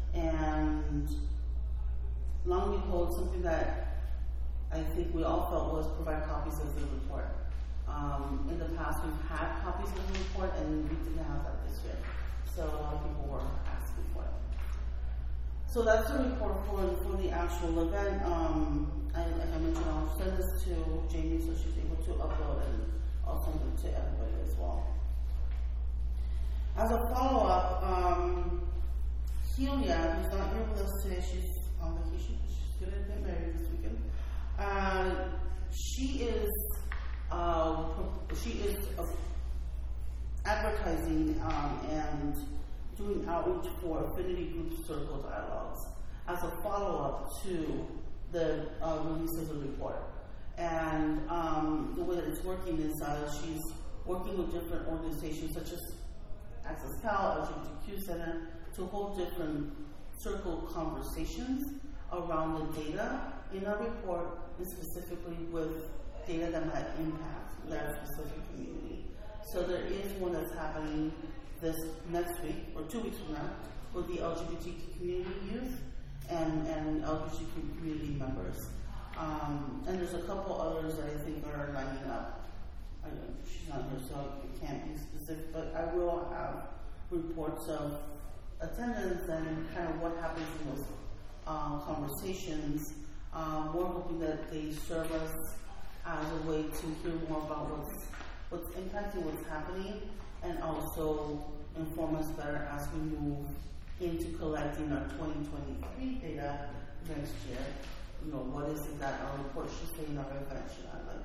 [SPEAKER 5] And long and behold, something that I think we all felt was provide copies of the report. Um, in the past, we've had copies of the report, and we didn't have that this year. So a lot of people were asking for it. So that's the report for, for the actual event. Um, I, like I mentioned, I'll send this to Jamie so she's able to upload, and I'll send it to everybody as well. As a follow-up, um, Helia, who's not here with us today, she's on vacation. She's going to get married this weekend. Uh, she is uh, she is uh, advertising um, and doing outreach for affinity group circle dialogues as a follow-up to the uh, release of the report. And um, the way that it's working is uh, she's working with different organizations such as Access Cal, L G B T Q Center, to hold different circle conversations around the data in our report, and specifically with data that might impact that specific community. So there is one that's happening this next week, or two weeks from now, with the L G B T Q community youth and, and L G B T Q community members. Um, and there's a couple others that I think are lining up. I know she's not here, so I can't be specific, but I will have reports of attendance and kind of what happens in those um, conversations. Um, we're hoping that they serve us as a way to hear more about what's, what's impacting what's happening, and also inform us better as we move into collecting our twenty twenty-three data next year. You know, what is it that our report should say in our event should highlight?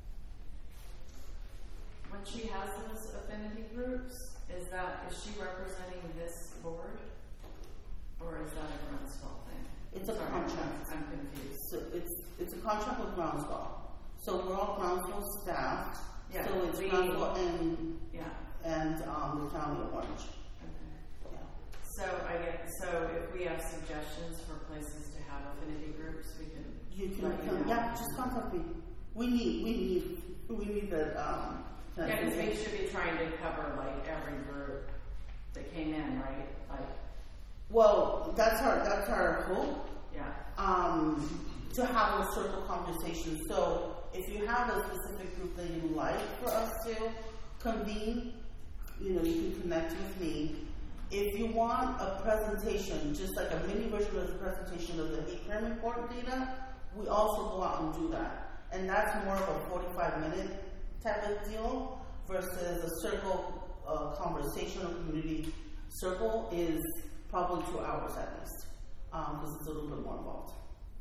[SPEAKER 3] When she has those affinity groups, is that, is she representing this board? Or is that a Groundswell thing?
[SPEAKER 5] It's a
[SPEAKER 3] Sorry,
[SPEAKER 5] contract.
[SPEAKER 3] I'm confused.
[SPEAKER 5] So it's contract with Groundswell. So we're all Groundswell staffed.
[SPEAKER 3] Yeah,
[SPEAKER 5] So it's
[SPEAKER 3] we-
[SPEAKER 5] Groundswell and
[SPEAKER 3] Yeah.
[SPEAKER 5] and um, the county of Orange.
[SPEAKER 3] Okay.
[SPEAKER 5] Yeah.
[SPEAKER 3] So I get, so if we have suggestions for places to have affinity groups, we can.
[SPEAKER 5] You can,
[SPEAKER 3] let you
[SPEAKER 5] come,
[SPEAKER 3] know.
[SPEAKER 5] yeah, just contact me. We need, we need, we need that. Um, that
[SPEAKER 3] Yeah, because we
[SPEAKER 5] information.
[SPEAKER 3] should be trying to cover like every group that came in, right? Like,
[SPEAKER 5] Well, that's our that's our hope.
[SPEAKER 3] yeah.
[SPEAKER 5] Um, to have a circle conversation. So if you have a specific group that you like for us to convene, you know, you can connect with me. If you want a presentation, just like a mini version of the presentation of the hate crime report data, we also go out and do that. And that's more of a forty-five minute type of deal versus a circle uh, conversational community circle is probably two hours at least, because um, it's a little bit more involved.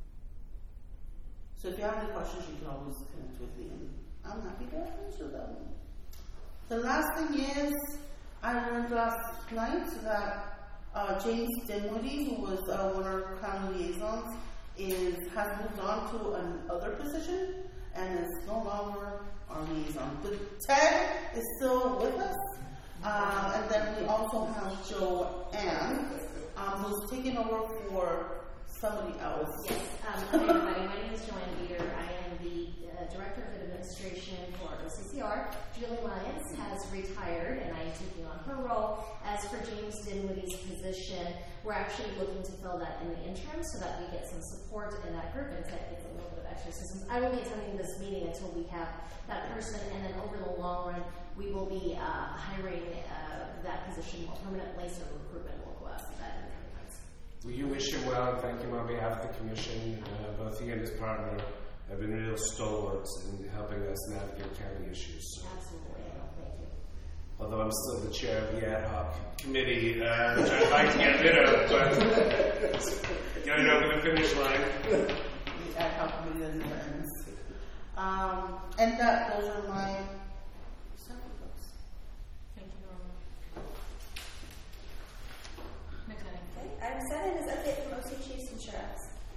[SPEAKER 5] So if you have any questions, you can always connect with me, and I'm happy to answer them. The last thing is, I learned last night that uh, James Dinwiddie, who was uh, one of our county liaisons, is has moved on to another position and is no longer our liaison. But Ted is still with us, uh, and then we also have Joanne, um, who's taking over for somebody else.
[SPEAKER 9] Yes. Um, hi, everybody. My name is Joanne Beater. I am the uh, Director of Administration for O C C R. Julie Lyons has retired, and I am taking on her role. As for James Dinwiddie's position, we're actually looking to fill that in the interim so that we get some support in that group and Ted gets a little bit of extra assistance. I will be attending this meeting until we have that person, and then over the long run, we will be uh, hiring uh, that position more permanently, so recruitment will go out to that in the coming months.
[SPEAKER 2] Well, you wish him well and thank him on behalf of the Commission. Uh, both he and his partner have been real stalwarts in helping us navigate county issues. So,
[SPEAKER 9] Absolutely. Thank you.
[SPEAKER 2] although I'm still the chair of the ad hoc committee, uh, which I'd like to get rid of, but get it over the finish line.
[SPEAKER 5] The ad hoc committee doesn't end. Um, and that those are my several books.
[SPEAKER 4] Thank you, Norma. Next item.
[SPEAKER 6] Okay. Item seven is update from O C Chiefs Insurance.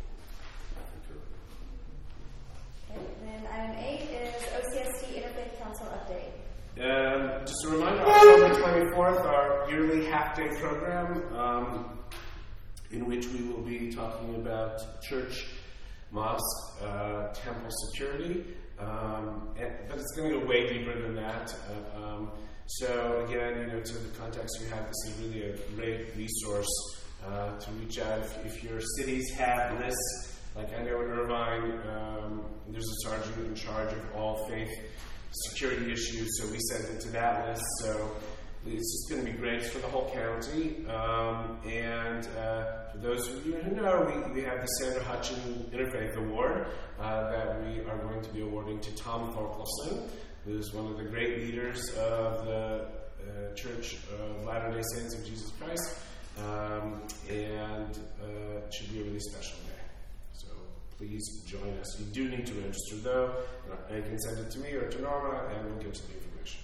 [SPEAKER 6] Okay. Then item eight is O C S T Interfaith Council update.
[SPEAKER 2] Um, just a reminder, October twenty-fourth, our yearly half-day program, um, in which we will be talking about church, mosque, uh, temple security, um, and, but it's going to go way deeper than that. Uh, um, so again, you know, to the context you have, this is really a great resource uh, to reach out if, if your cities have lists. Like I know in Irvine, um, there's a sergeant in charge of all faith security issues, so we sent it to that list. So it's just going to be great for the whole county. Um, and uh, for those of you who know, we, we have the Sandra Hutchin Interfaith Award uh, that we are going to be awarding to Tom Thorkelson, who is one of the great leaders of the uh, Church of Latter-day Saints of Jesus Christ. Um, and uh, it should be a really special day. So please join us. You do need to register, though. You can send it to me or to Norma, and we'll get you the information.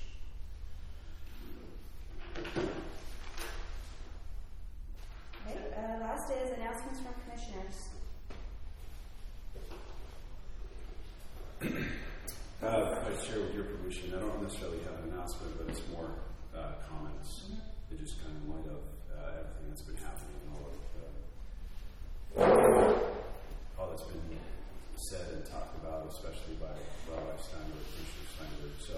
[SPEAKER 6] Okay. Uh, last is announcements from commissioners.
[SPEAKER 10] Uh, I share with your permission. I don't necessarily have an announcement, but it's more uh, comments. Mm-hmm. It just kind of in light of uh, everything that's been happening and all of uh, all that's been said and talked about, especially by Rabbi Steinberg, Commissioner Steinberg. So,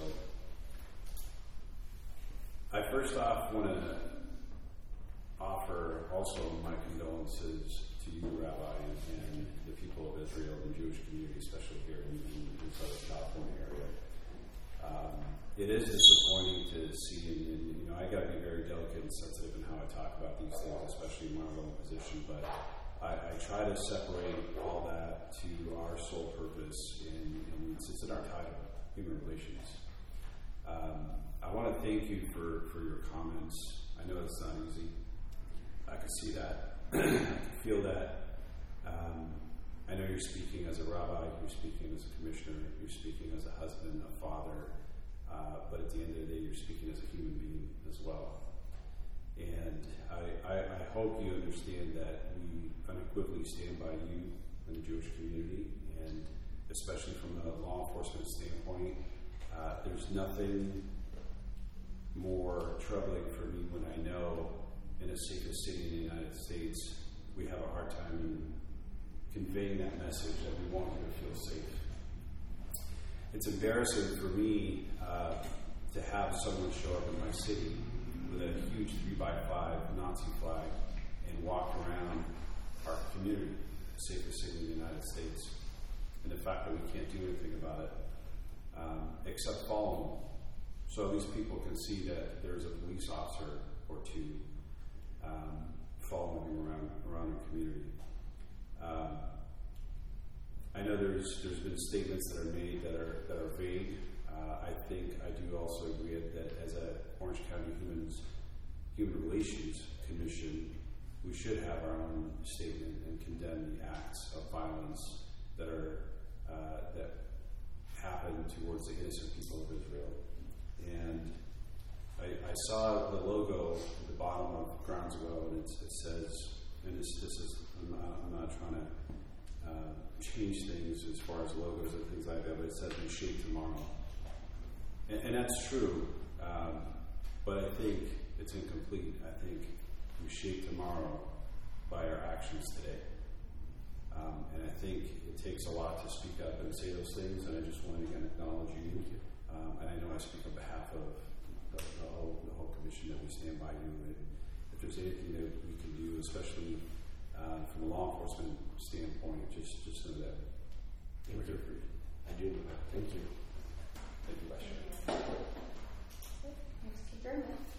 [SPEAKER 10] I first off want to offer also my condolences to you, Rabbi, and, and the people of Israel and the Jewish community, especially here in, in the Southern California area. Um, it is disappointing to see, and, and you know, I got to be very delicate and sensitive in how I talk about these things, especially in my role and position, but I, I try to separate all that to our sole purpose, in, and it's in our title, human relations. Um, I want to thank you for, for your comments. I know it's not easy. I can see that. I feel that. Um, I know you're speaking as a rabbi, you're speaking as a commissioner, you're speaking as a husband, a father, uh, but at the end of the day, you're speaking as a human being as well. And I, I, I hope you understand that we unequivocally stand by you and the Jewish community, and especially from a law enforcement standpoint. Uh, there's nothing more troubling for me when I know in a safest city in the United States we have a hard time in conveying that message that we want you to feel safe. It's embarrassing for me uh, to have someone show up in my city with a huge three by five Nazi flag and walk around our community, the safest city in the United States, and the fact that we can't do anything about it um, except follow them. So these people can see that there's a police officer or two um, following them around around the community. Um, I know there's there's been statements that are made that are that are vague. Uh, I think I do also agree that as a Orange County Humans Human Relations Commission, we should have our own statement and condemn the acts of violence that are uh, that happen towards the innocent people of Israel. And I, I saw the logo at the bottom of Groundswell, and it, it says, and this, this is, I'm not, I'm not trying to uh, change things as far as logos and things like that, but it says we shape tomorrow. And, and that's true, um, but I think it's incomplete. I think we shape tomorrow by our actions today. Um, and I think it takes a lot to speak up and say those things, and I just want to again acknowledge you. Um, and I know I speak on behalf of the, the, whole, the whole commission that we stand by you. And if there's anything that we can do, especially uh, from a law enforcement standpoint, just just know that we're here for you.
[SPEAKER 11] I do. Thank you.
[SPEAKER 10] Thank you, Vice Chair.
[SPEAKER 6] Next adjournment.